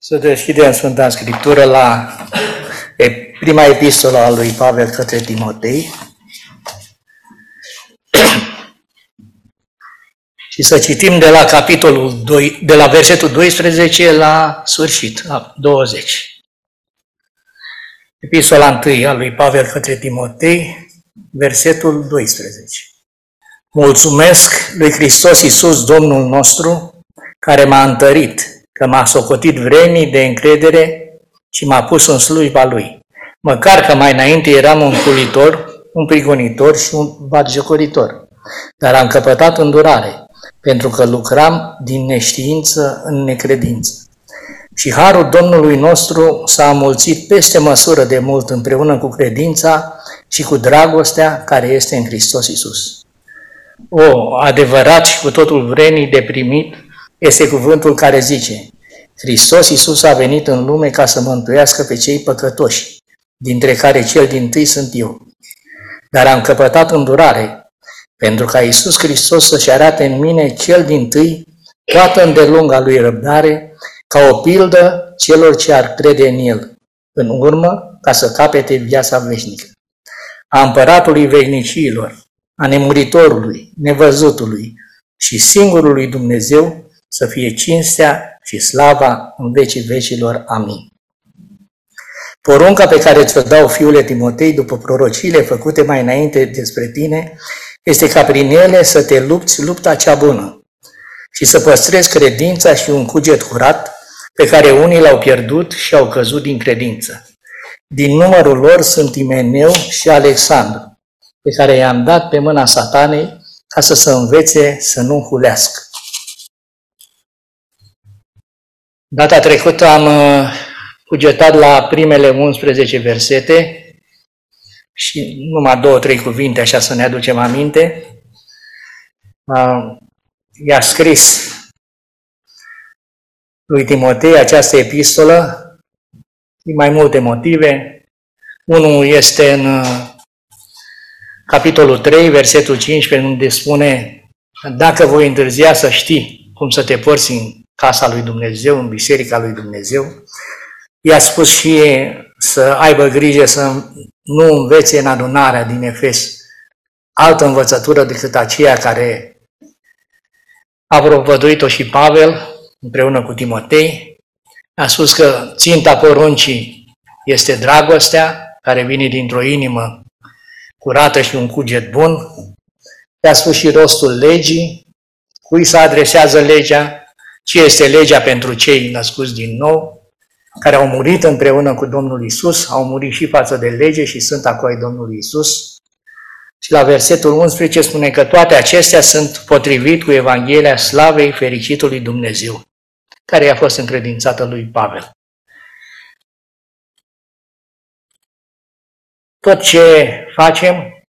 Să deschidem Sfânta Scriptură la prima epistolă a lui Pavel către Timotei și să citim de la capitolul 2, de la versetul 12 la sfârșit, la 20. Epistola 1 a lui Pavel către Timotei, versetul 12. Mulțumesc lui Hristos Iisus, Domnul nostru, care m-a întărit, că m-a socotit vrednic de încredere și m-a pus în slujba Lui. Măcar că mai înainte eram un culitor, un prigonitor și un batjocoritor, dar am căpătat îndurare, pentru că lucram din neștiință în necredință. Și harul Domnului nostru s-a înmulțit peste măsură de mult împreună cu credința și cu dragostea care este în Hristos Iisus. O, adevărat și cu totul vrednic de primit este cuvântul care zice: Hristos Iisus a venit în lume ca să mântuiască pe cei păcătoși, dintre care cel dintâi sunt eu. Dar am căpătat îndurare, pentru ca Iisus Hristos să-și arate în mine cel dintâi toată îndelunga Lui răbdare, ca o pildă celor ce ar crede în El, în urmă ca să capete viața veșnică. A Împăratului veșnicilor, a nemuritorului, nevăzutului și singurului Dumnezeu, să fie cinstea și slava în vecii vecilor. Amin. Porunca pe care ți-o dau, fiule Timotei, după prorociile făcute mai înainte despre tine, este ca prin ele să te lupți lupta cea bună și să păstrezi credința și un cuget curat, pe care unii l-au pierdut și au căzut din credință. Din numărul lor sunt Imeneu și Alexandru, pe care i-am dat pe mâna Satanei ca să învețe să nu hulească. Data trecută am cugetat la primele 11 versete și numai 2-3 cuvinte, așa să ne aducem aminte. I-a scris lui Timotei această epistolă din mai multe motive. Unul este în capitolul 3, versetul 15, unde spune: dacă voi întârzia să știi cum să te porți în casa lui Dumnezeu, în biserica lui Dumnezeu. I-a spus și să aibă grijă să nu învețe în adunarea din Efes altă învățătură decât aceea care a propovăduit-o și Pavel împreună cu Timotei. A spus că ținta poruncii este dragostea, care vine dintr-o inimă curată și un cuget bun. I-a spus și rostul legii, cui se adresează legea, ce este legea pentru cei născuți din nou, care au murit împreună cu Domnul Iisus, au murit și față de lege și sunt acolo ai Domnului Iisus. Și la versetul 11 spune că toate acestea sunt potrivit cu Evanghelia slavei fericitului Dumnezeu, care i-a fost încredințată lui Pavel. Tot ce facem,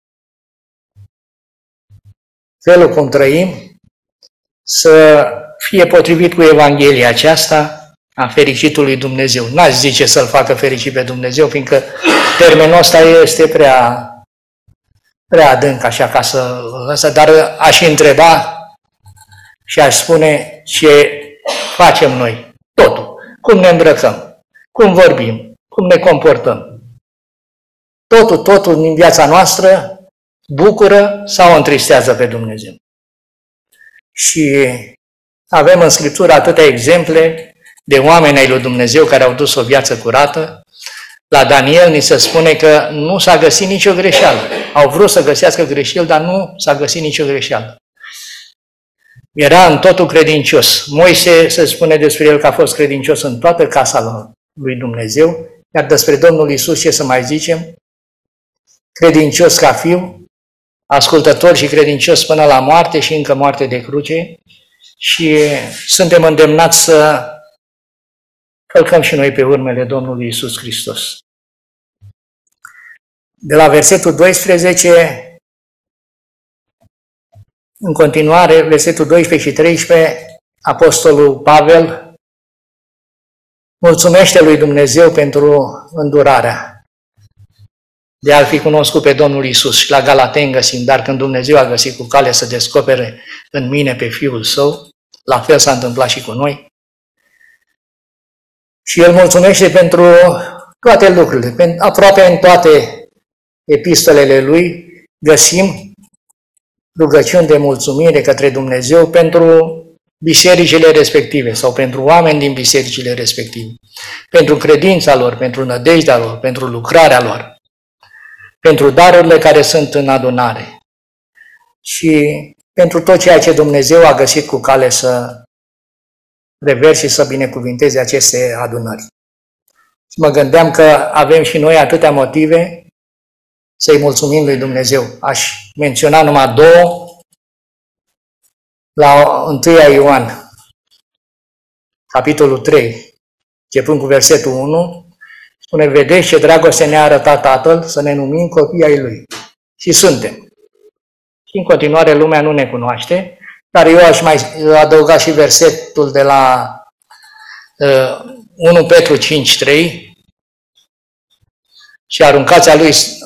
felul cum trăim, să fie potrivit cu Evanghelia aceasta a fericitului Dumnezeu. N-aș zice să-L facă fericit pe Dumnezeu, fiindcă termenul ăsta este prea adânc, așa ca să... Dar aș întreba și aș spune ce facem noi. Totul. Cum ne îmbrăcăm, cum vorbim, cum ne comportăm. Totul din viața noastră bucură sau întristează pe Dumnezeu. Și avem în Scriptură atâtea exemple de oameni ai lui Dumnezeu care au dus o viață curată. La Daniel ni se spune că nu s-a găsit nicio greșeală. Au vrut să găsească greșeli, dar nu s-a găsit nicio greșeală. Era în totul credincios. Moise se spune despre el că a fost credincios în toată casa lui Dumnezeu, iar despre Domnul Iisus ce să mai zicem? Credincios ca fiu, ascultător și credincios până la moarte și încă moarte de cruce. Și suntem îndemnați să călcăm și noi pe urmele Domnului Iisus Hristos. De la versetul 12, în continuare, versetul 12 și 13, Apostolul Pavel mulțumește lui Dumnezeu pentru îndurarea de a fi cunoscut pe Domnul Iisus. Și la Galateni găsim: dar când Dumnezeu a găsit cu cale să descopere în mine pe Fiul Său, la fel s-a întâmplat și cu noi. Și el mulțumește pentru toate lucrurile. Aproape în toate epistolele lui găsim rugăciuni de mulțumire către Dumnezeu pentru bisericile respective sau pentru oameni din bisericile respective, pentru credința lor, pentru nădejdea lor, pentru lucrarea lor, pentru darurile care sunt în adunare și pentru tot ceea ce Dumnezeu a găsit cu cale să reverse și să binecuvinteze aceste adunări. Și mă gândeam că avem și noi atâtea motive să-i mulțumim lui Dumnezeu. Aș menționa numai două. La 1 Ioan, capitolul 3, începând cu versetul 1, spune: vedeți ce dragoste ne-a arătat Tatăl, să ne numim copii ai Lui. Și suntem. Și în continuare lumea nu ne cunoaște, dar eu aș mai adăuga și versetul de la 1 Petru 5:3, și aruncați a Lui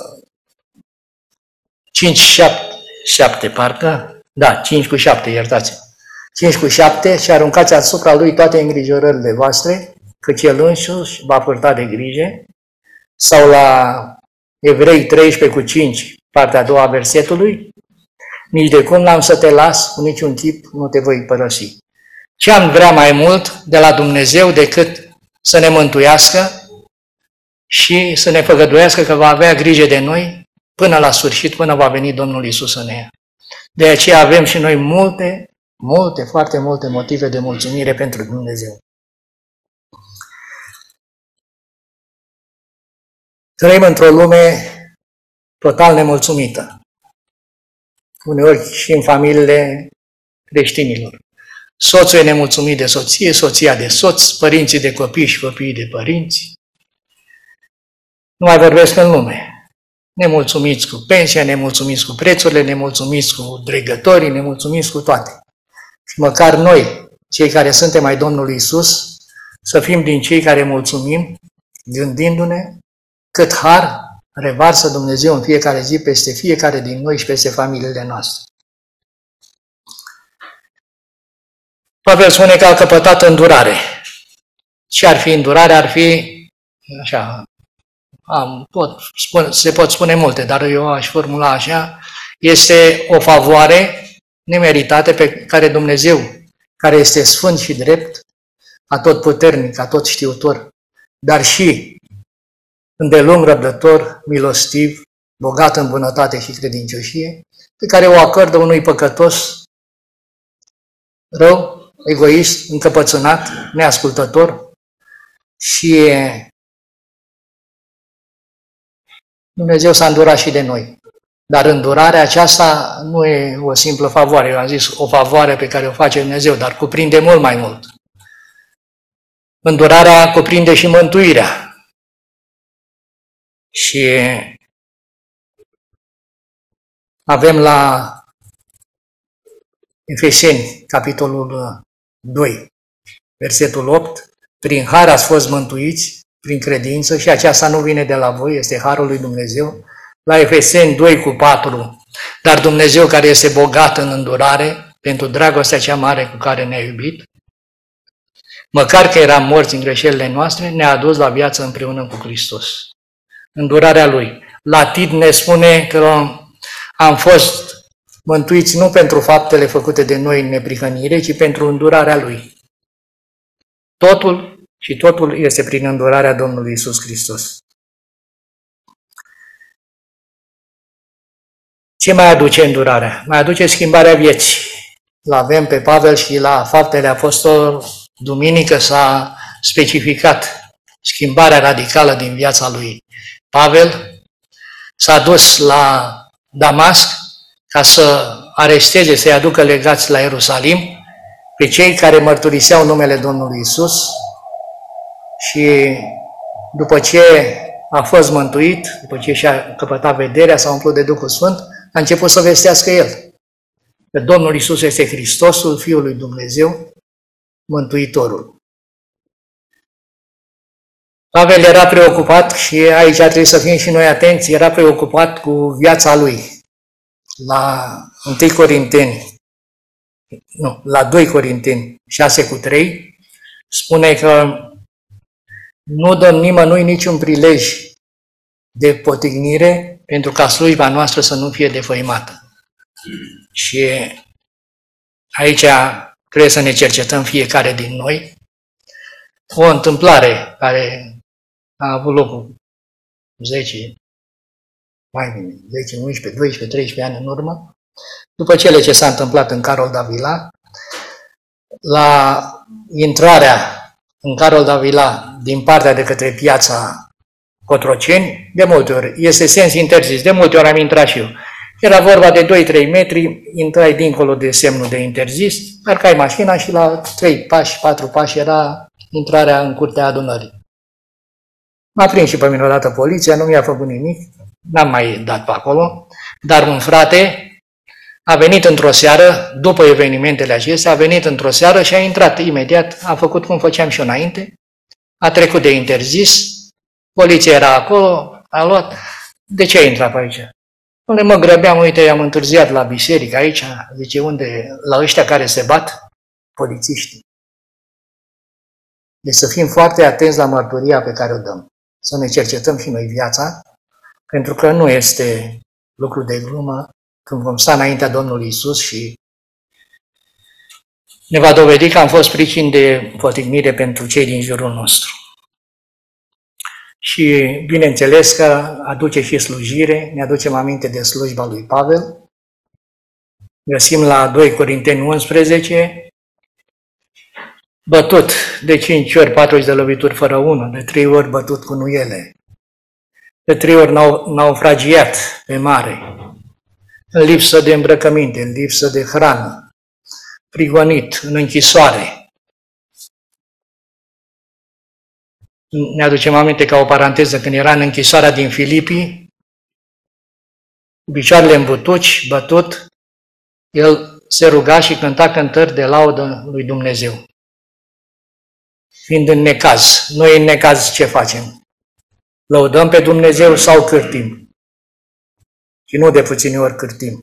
5:7, parcă, da, 5:7, iertați. 5:7, și aruncați asupra Lui toate îngrijorările voastre, căci El însuși va purta de grijă. Sau la Evrei 13:5, partea a doua a versetului: nici de cum n-am să te las, cu niciun chip nu te voi părăsi. Ce am vrea mai mult de la Dumnezeu decât să ne mântuiască și să ne făgăduiască că va avea grijă de noi până la sfârșit, până va veni Domnul Iisus să ne ia. De aceea avem și noi foarte multe motive de mulțumire pentru Dumnezeu. Trăim într-o lume total nemulțumită, uneori și în familiile creștinilor. Soțul e nemulțumit de soție, soția de soț, părinții de copii și copiii de părinți. Nu mai vorbesc în lume. Nemulțumiți cu pensia, nemulțumiți cu prețurile, nemulțumiți cu dregătorii, nemulțumiți cu toate. Și măcar noi, cei care suntem ai Domnului Iisus, să fim din cei care mulțumim, gândindu-ne cât har revarsă Dumnezeu în fiecare zi peste fiecare din noi și peste familiile noastre. Pavel spune că a căpătat îndurare. Ce ar fi îndurare? Ar fi, așa, se pot spune multe, dar eu aș formula așa: este o favoare nemeritată pe care Dumnezeu, care este sfânt și drept, atotputernic, atotștiutor, dar și îndelung răbdător, milostiv, bogat în bunătate și credincioșie, pe care o acordă unui păcătos rău, egoist, încăpățânat, neascultător. Și Dumnezeu s-a îndurat și de noi. Dar îndurarea aceasta nu e o simplă favoare. Eu am zis o favoare pe care o face Dumnezeu, dar cuprinde mult mai mult. Îndurarea cuprinde și mântuirea. Și avem la Efeseni, capitolul 2, versetul 8: prin har ați fost mântuiți, prin credință, și aceasta nu vine de la voi, este harul lui Dumnezeu. La Efeseni 2:4: dar Dumnezeu, care este bogat în îndurare, pentru dragostea cea mare cu care ne-a iubit, măcar că eram morți în greșelile noastre, ne-a adus la viață împreună cu Hristos. Îndurarea Lui. La Tit ne spune că am fost mântuiți nu pentru faptele făcute de noi în neprihănire, ci pentru îndurarea Lui. Totul este prin îndurarea Domnului Iisus Hristos. Ce mai aduce îndurarea? Mai aduce schimbarea vieții. L-avem pe Pavel și la Faptele Apostol, duminică s-a specificat schimbarea radicală din viața lui. Pavel s-a dus la Damasc ca să aresteze, să-i aducă legați la Ierusalim pe cei care mărturiseau numele Domnului Iisus, și după ce a fost mântuit, după ce și-a căpătat vederea, s-a umplut de Duhul Sfânt, a început să vestească el că Domnul Iisus este Hristosul, Fiul lui Dumnezeu, Mântuitorul. Pavel era preocupat, și aici ar trebui să fim și noi atenți, era preocupat cu viața lui. La 2 Corinteni 6:3 spune că nu dăm nimănui niciun prilej de potignire pentru ca slujba noastră să nu fie defăimată. Și aici trebuie să ne cercetăm fiecare din noi. O întâmplare care a avut loc 10, 11, 12, 13 ani în urmă, după cele ce s-a întâmplat în Carol Davila, la intrarea în Carol Davila din partea de către piața Cotroceni, de multe ori este sens interzis, de multe ori am intrat și eu. Era vorba de 2-3 metri, intrai dincolo de semnul de interzis, parcai mașina și la 3 pași, 4 pași era intrarea în curtea adunării. M-a prins și pe mine odată poliția, nu mi-a făcut nimic, n-am mai dat pe acolo, dar un frate a venit într-o seară, după evenimentele acestea, a venit într-o seară și a intrat imediat, a făcut cum făceam și eu înainte, a trecut de interzis, poliția era acolo, a luat, de ce ai intrat pe aici? Unde mă grăbeam, uite, i-am întârziat la biserică aici, zice, unde, la ăștia care se bat, polițiștii. Deci să fim foarte atenți la mărturia pe care o dăm, să ne cercetăm și noi viața, pentru că nu este lucru de glumă când vom sta înaintea Domnului Iisus și ne va dovedi că am fost pricini de potignire pentru cei din jurul nostru. Și bineînțeles că aduce și slujire, ne aducem aminte de slujba lui Pavel. Găsim la 2 Corinteni 11, bătut de 5 ori 40 de lovituri fără unul, de 3 ori bătut cu nuiele, de 3 ori naufragiat pe mare, în lipsă de îmbrăcăminte, în lipsă de hrană, prigonit, în închisoare. Ne aducem aminte ca o paranteză, când era în închisoarea din Filipii, cu picioarele în butuci, bătut, el se ruga și cânta cântări de laudă lui Dumnezeu. Fiind în necaz, noi în necaz ce facem? Lăudăm pe Dumnezeu sau cârtim? Și nu de puține ori cârtim.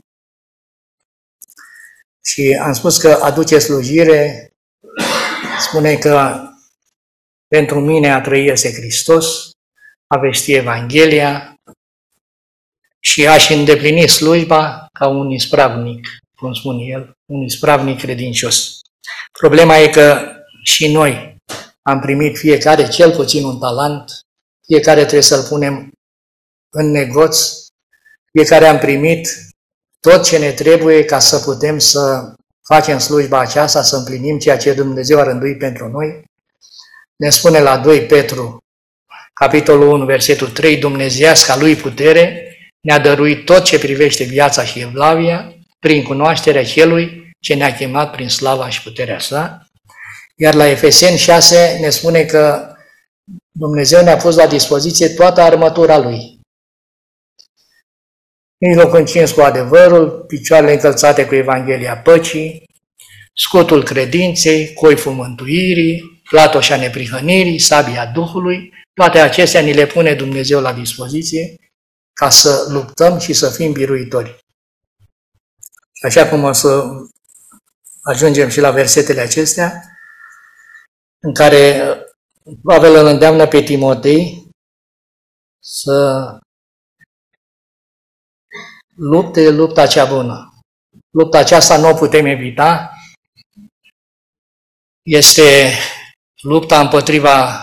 Și am spus că aduce slujire, spune că pentru mine a trăi este Hristos, a vesti Evanghelia și a-și îndeplini slujba ca un ispravnic, cum spune el, un ispravnic credincios. Problema e că și noi am primit fiecare cel puțin un talent, fiecare trebuie să-l punem în negoț, fiecare am primit tot ce ne trebuie ca să putem să facem slujba aceasta, să împlinim ceea ce Dumnezeu a rânduit pentru noi. Ne spune la 2 Petru, capitolul 1, versetul 3, Dumnezeiasca lui putere ne-a dăruit tot ce privește viața și evlavia prin cunoașterea celui ce ne-a chemat prin slava și puterea sa. Iar la Efeseni 6 ne spune că Dumnezeu ne-a pus la dispoziție toată armătura Lui. Mijlocul încins cu adevărul, picioarele încălțate cu Evanghelia păcii, scutul credinței, coiful mântuirii, platoșa neprihănirii, sabia Duhului, toate acestea ni le pune Dumnezeu la dispoziție ca să luptăm și să fim biruitori. Și așa cum o să ajungem și la versetele acestea, în care Pavel îl îndeamnă pe Timotei să lupte lupta cea bună. Lupta aceasta nu o putem evita. Este lupta împotriva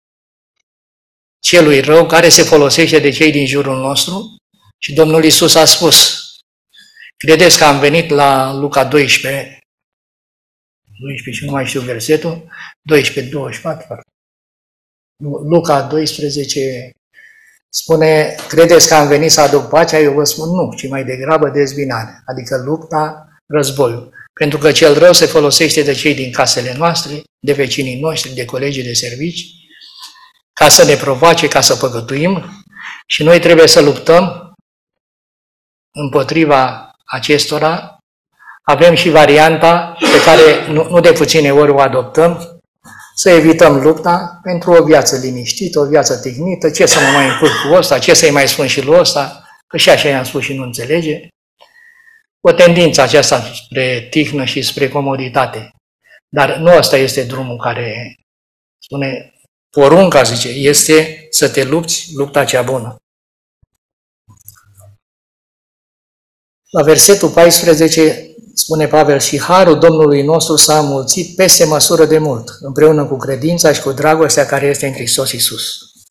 celui rău care se folosește de cei din jurul nostru și Domnul Iisus a spus, credeți că am venit la Luca 12 și nu mai știu versetul, 12-24, Luca 12 spune, credeți că am venit să aduc pacea? Eu vă spun nu, ci mai degrabă dezbinare, adică lupta, războiul. Pentru că cel rău se folosește de cei din casele noastre, de vecinii noștri, de colegii de servici, ca să ne provoace, ca să păcătuim și noi trebuie să luptăm împotriva acestora. Avem și varianta pe care nu de puține ori o adoptăm, să evităm lupta pentru o viață liniștită, o viață tignită, ce să mă mai încurc cu ăsta, ce să-i mai spun și lui ăsta, că și așa i-am spus și nu înțelege. O tendință aceasta spre tihnă și spre comoditate. Dar nu ăsta este drumul care spune Porunca, zice, este să te lupți lupta cea bună. La versetul 14 spune Pavel, și harul Domnului nostru s-a înmulțit peste măsură de mult, împreună cu credința și cu dragostea care este în Hristos Iisus.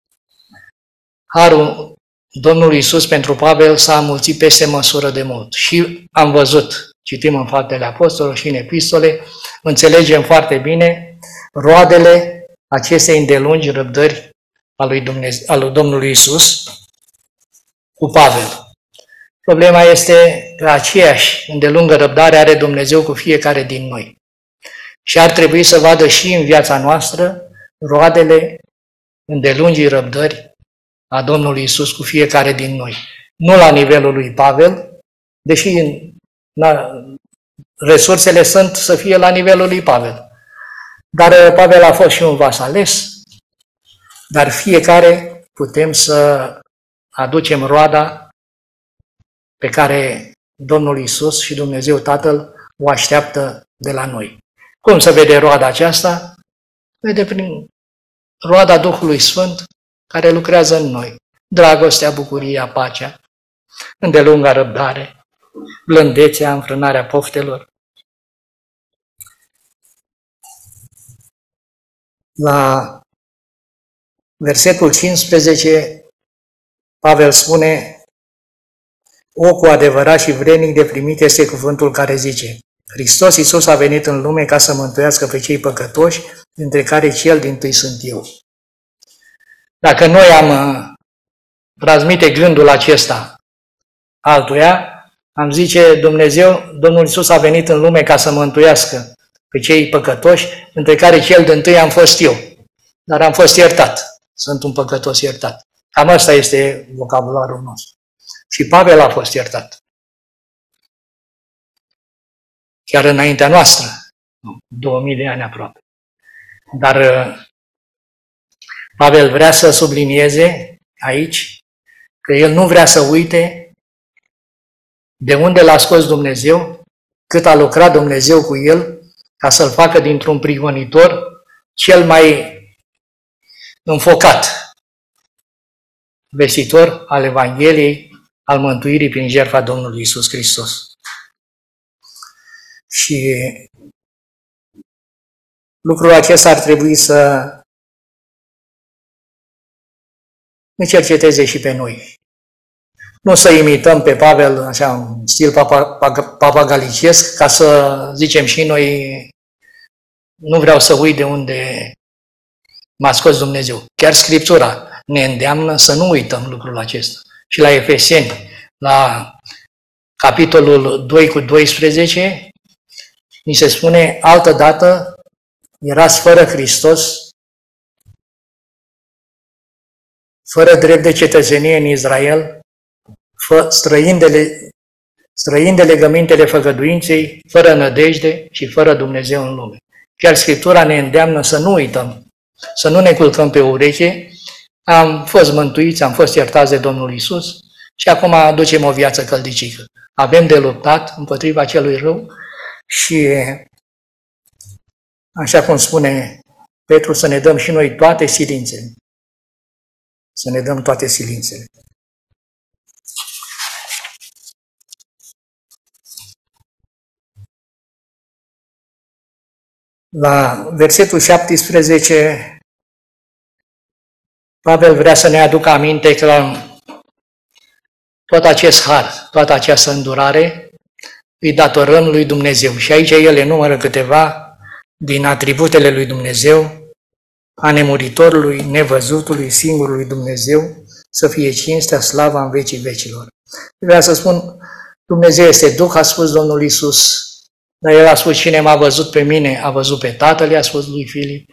Harul Domnului Iisus pentru Pavel s-a înmulțit peste măsură de mult. Și am văzut, citim în Faptele Apostolilor și în epistole, înțelegem foarte bine roadele acestei îndelungi răbdări a lui Domnului Iisus cu Pavel. Problema este că aceeași îndelungă răbdare are Dumnezeu cu fiecare din noi. Și ar trebui să vadă și în viața noastră roadele îndelungii răbdări a Domnului Iisus cu fiecare din noi. Nu la nivelul lui Pavel, deși resursele sunt să fie la nivelul lui Pavel. Dar Pavel a fost și un vas ales, dar fiecare putem să aducem roada pe care Domnul Iisus și Dumnezeu Tatăl o așteaptă de la noi. Cum se vede roada aceasta? Vede prin roada Duhului Sfânt care lucrează în noi. Dragostea, bucuria, pacea, îndelunga răbdare, blândețea, înfrânarea poftelor. La versetul 15, Pavel spune, o, cu adevărat și vrednic de primit este cuvântul care zice, Hristos Iisus a venit în lume ca să mântuiască pe cei păcătoși, dintre care cel dintâi sunt eu. Dacă noi am transmite gândul acesta altuia, am zice, Domnul Iisus a venit în lume ca să mântuiască pe cei păcătoși, dintre care cel dintâi am fost eu. Dar am fost iertat. Sunt un păcătos iertat. Cam asta este vocabularul nostru. Și Pavel a fost iertat. Chiar înaintea noastră, 2000 de ani aproape. Dar Pavel vrea să sublinieze aici că el nu vrea să uite de unde l-a scos Dumnezeu, cât a lucrat Dumnezeu cu el, ca să-l facă dintr-un prigonitor cel mai înfocat vestitor al Evangheliei, al mântuirii prin jertfa Domnului Iisus Hristos. Și lucrul acesta ar trebui să ne cerceteze și pe noi. Nu să imităm pe Pavel așa în stil papagalicesc, ca să zicem și noi, nu vreau să uit de unde m-a scos Dumnezeu. Chiar Scriptura ne îndeamnă să nu uităm lucrul acesta. Și la Efeseni, la capitolul 2:12, ni se spune, altădată erați fără Hristos, fără drept de cetățenie în Israel, străini de legămintele făgăduinței, fără nădejde și fără Dumnezeu în lume. Chiar Scriptura ne îndeamnă să nu uităm, să nu ne culcăm pe ureche, am fost mântuiți, am fost iertați de Domnul Iisus și acum aducem o viață căldicică. Avem de luptat împotriva celui rău și, așa cum spune Petru, să ne dăm și noi toate silințele. Să ne dăm toate silințele. La versetul 17, Pavel vrea să ne aducă aminte că tot acest har, toată această îndurare, îi datorăm lui Dumnezeu. Și aici el enumără câteva din atributele lui Dumnezeu, a nemuritorului, nevăzutului, singurului Dumnezeu, să fie cinstea, slava în vecii vecilor. Vreau să spun, Dumnezeu este Duh, a spus Domnul Iisus, dar El a spus, cine m-a văzut pe mine, a văzut pe Tatăl, i-a spus lui Filip.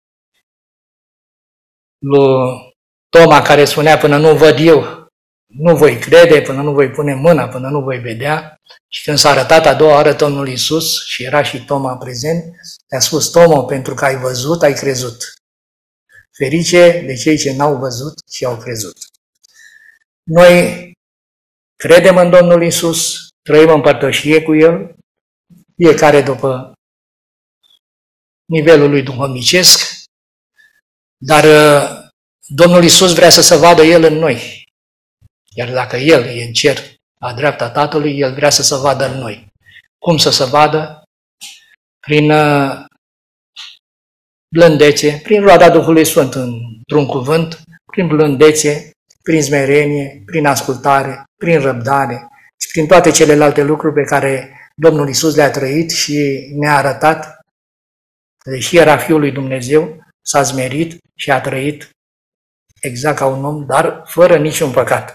Lui Toma, care spunea, până nu văd eu, nu voi crede, până nu voi pune mâna, până nu voi vedea. Și când s-a arătat a doua oară Domnul Iisus și era și Toma prezent, i-a spus, Toma, pentru că ai văzut, ai crezut. Ferice de cei ce n-au văzut și au crezut. Noi credem în Domnul Iisus, trăim în părtășie cu El, fiecare după nivelul lui duhovnicesc, Dar Domnul Iisus vrea să se vadă El în noi. Iar dacă El e în cer, la dreapta Tatălui, El vrea să se vadă în noi. Cum să se vadă? Prin blândețe, prin roada Duhului Sfânt, într-un cuvânt, prin blândețe, prin smerenie, prin ascultare, prin răbdare și prin toate celelalte lucruri pe care Domnul Iisus le-a trăit și ne-a arătat. Deși era Fiul lui Dumnezeu, s-a smerit și a trăit exact ca un om, dar fără niciun păcat.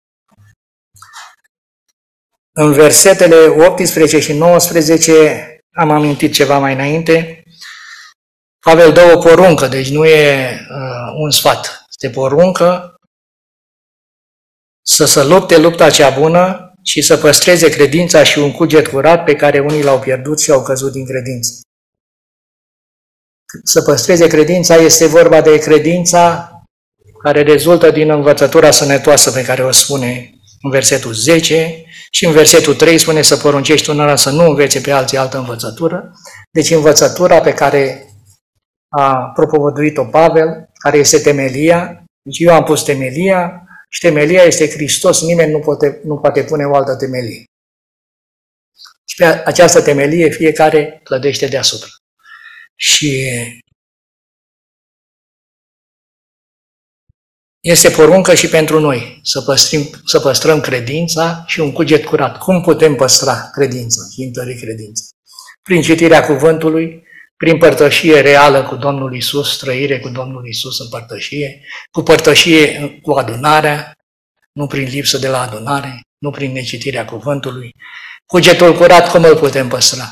În versetele 18 și 19, am amintit ceva mai înainte, Pavel dă o poruncă, deci nu e un sfat. Este poruncă să se lupte lupta cea bună și să păstreze credința și un cuget curat pe care unii l-au pierdut și au căzut din credință. Să păstreze credința este vorba de credința care rezultă din învățătura sănătoasă pe care o spune în versetul 10 și în versetul 3 spune să poruncești unora să nu învețe pe alții altă învățătură. Deci învățătura pe care a propovăduit-o Pavel, care este temelia, deci eu am pus temelia și temelia este Hristos, nimeni nu poate pune o altă temelie. Și pe această temelie fiecare clădește deasupra. Și este poruncă și pentru noi să păstrăm credința și un cuget curat. Cum putem păstra credința și întări credința? Prin citirea cuvântului, prin părtășie reală cu Domnul Iisus, trăire cu Domnul Iisus în părtășie, cu părtășie cu adunarea, nu prin lipsă de la adunare, nu prin necitirea cuvântului. Cugetul curat, cum îl putem păstra?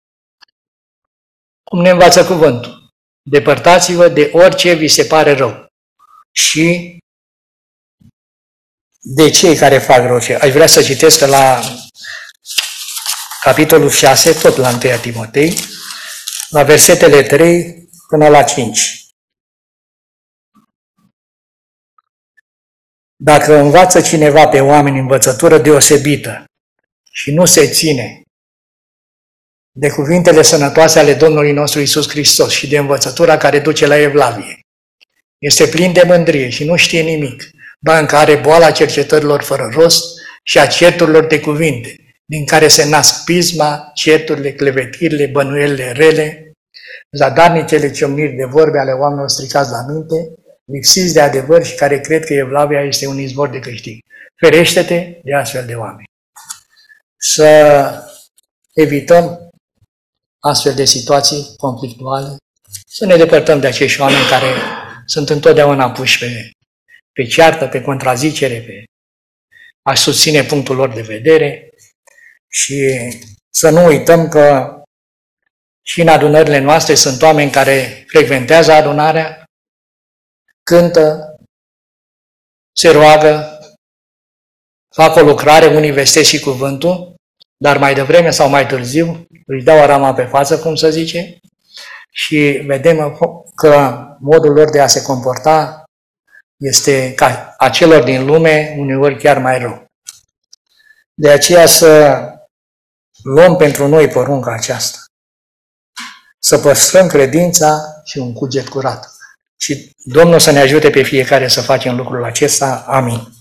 Cum ne învață cuvântul? Depărtați-vă de orice vi se pare rău și de cei care fac rău. Aș vrea să citesc la capitolul 6, tot la 1 Timotei, la versetele 3 până la 5. Dacă învață cineva pe oameni învățătură deosebită și nu se ține de cuvintele sănătoase ale Domnului nostru Iisus Hristos și de învățătura care duce la evlavie, este plin de mândrie și nu știe nimic, ba încă are boala cercetărilor fără rost și a certurilor de cuvinte, din care se nasc pisma, certurile, clevetirile, bănuielile rele, zadarnicele ciomniri de vorbe ale oamenilor stricați la minte, lipsiți de adevăr și care cred că evlavia este un izvor de câștig. Ferește-te de astfel de oameni. Să evităm astfel de situații conflictuale, să ne depărtăm de acești oameni care sunt întotdeauna puși pe ceartă, pe contrazicere, pe a susține punctul lor de vedere și să nu uităm că și în adunările noastre sunt oameni care frecventează adunarea, cântă, se roagă, fac o lucrare, unii vestesc și cuvântul, dar mai devreme sau mai târziu își dau arama pe față, cum se zice, și vedem că modul lor de a se comporta este ca a celor din lume, uneori chiar mai rău. De aceea să luăm pentru noi porunca aceasta, să păstrăm credința și un cuget curat. Și Domnul să ne ajute pe fiecare să facem lucrul acesta. Amin.